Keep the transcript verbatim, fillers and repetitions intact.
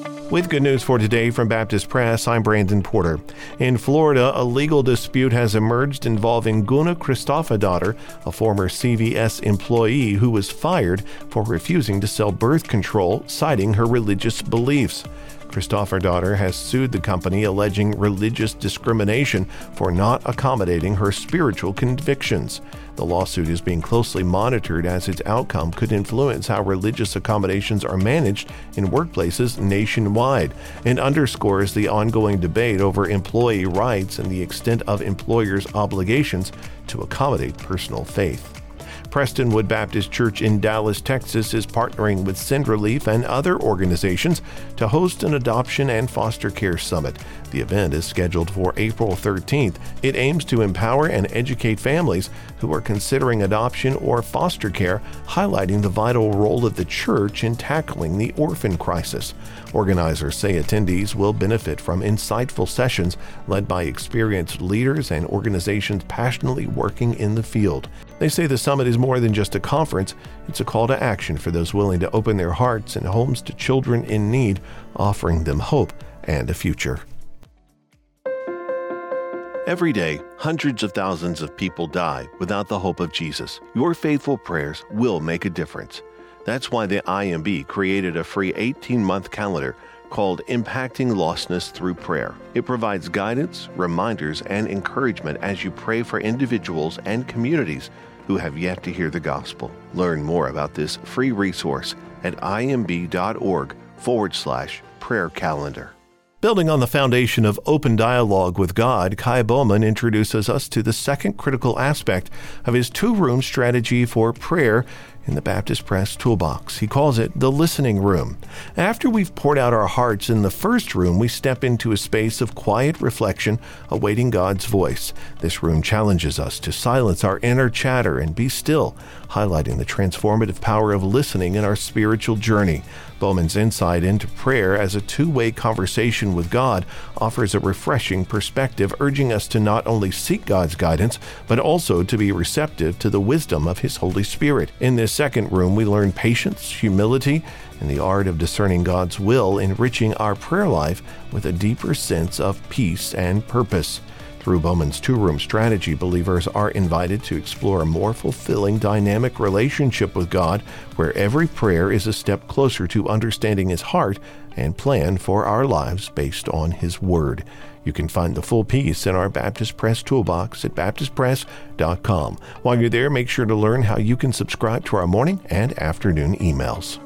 With good news for today from Baptist Press, I'm Brandon Porter. In Florida, a legal dispute has emerged involving Guna Christofadottir, a former C V S employee who was fired for refusing to sell birth control, citing her religious beliefs. Christofadottir has sued the company alleging religious discrimination for not accommodating her spiritual convictions. The lawsuit is being closely monitored as its outcome could influence how religious accommodations are managed in workplaces nationwide and underscores the ongoing debate over employee rights and the extent of employers' obligations to accommodate personal faith. Prestonwood Baptist Church in Dallas, Texas is partnering with Send Relief and other organizations to host an adoption and foster care summit. The event is scheduled for April thirteenth. It aims to empower and educate families who are considering adoption or foster care, highlighting the vital role of the church in tackling the orphan crisis. Organizers say attendees will benefit from insightful sessions led by experienced leaders and organizations passionately working in the field. They say the summit is more than just a conference, it's a call to action for those willing to open their hearts and homes to children in need, offering them hope and a future. Every day, hundreds of thousands of people die without the hope of Jesus. Your faithful prayers will make a difference. That's why the I M B created a free eighteen-month calendar called Impacting Lostness Through Prayer. It provides guidance, reminders, and encouragement as you pray for individuals and communities who have yet to hear the gospel. Learn more about this free resource at imb.org forward slash prayer calendar. Building on the foundation of open dialogue with God, Kai Bowman introduces us to the second critical aspect of his two-room strategy for prayer in the Baptist Press Toolbox. He calls it the listening room. After we've poured out our hearts in the first room, we step into a space of quiet reflection, awaiting God's voice. This room challenges us to silence our inner chatter and be still, highlighting the transformative power of listening in our spiritual journey. Bowman's insight into prayer as a two-way conversation with God offers a refreshing perspective, urging us to not only seek God's guidance, but also to be receptive to the wisdom of His Holy Spirit. In this second room, we learn patience, humility, and the art of discerning God's will, enriching our prayer life with a deeper sense of peace and purpose. Through Bowman's two-room strategy, believers are invited to explore a more fulfilling, dynamic relationship with God, where every prayer is a step closer to understanding His heart and plan for our lives based on His Word. You can find the full piece in our Baptist Press Toolbox at baptist press dot com. While you're there, make sure to learn how you can subscribe to our morning and afternoon emails.